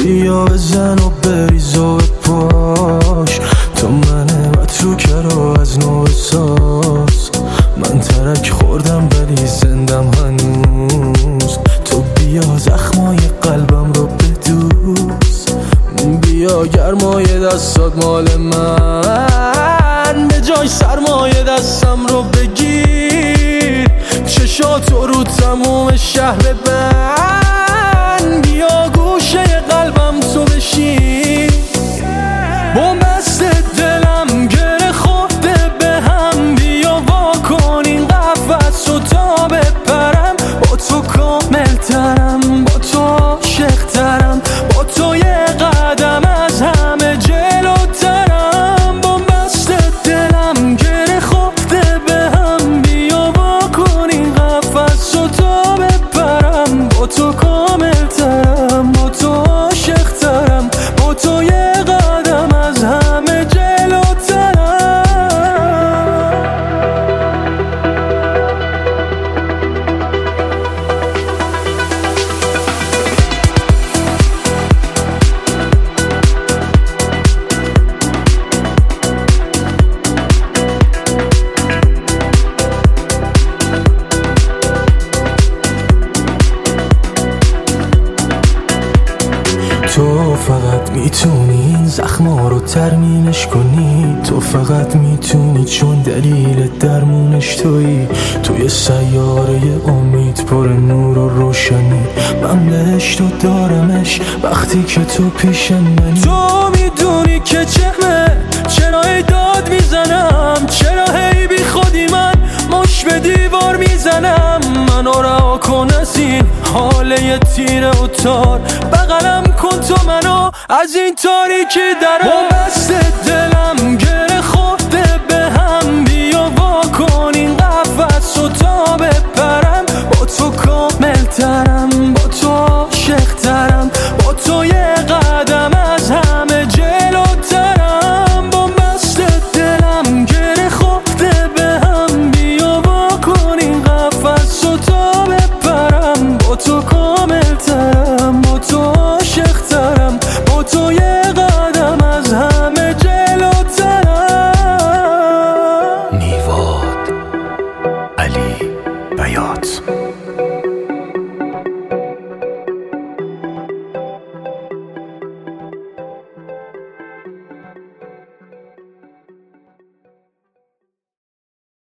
بیا بزن و بریز و بپاش، تو منه رو کرو از نو ساز. من ترک خوردم ولی زندم هنوز، تو بیا زخمای قلبم رو بدوز. بیا گرمای دستات مال من، به جای سرمایه دستم رو بگیر. چشاتو رو تموم شهر بند، بیا گوشه قلبم تو بشین. بومبست دلم گره خورده به هم، بیا وا کن این قفس رو تا بپرم. با تو کامل ترم، با تو عاشق ترم، با تو یه قدم از همه جلوترم. بومبست دلم گره خورده به هم، بیا وا کن این قفس رو تا بپرم. با تو کامل ترم، با تو عاشق ترم، با تو یه قدم از همه جلوترم. تو فقط میتونی این زخما رو ترمیمش کنی، تو فقط میتونی چون دلیل درمونش تویی. توی سیاره امید پر نور و روشنی، من بهشتو دارمش وقتی که تو پیش منی. تو میدونی که چرا هی داد میزنم، چرا هی بی خودی من مش به دیوار میزنم. منو رها کن از این حاله تیره و تار، بغلم کن تو منو از این تاریکی درم. بومبست دلم گره خورده به هم، بیا وا کن این قفس رو تا بپرم. با تو کامل ترم،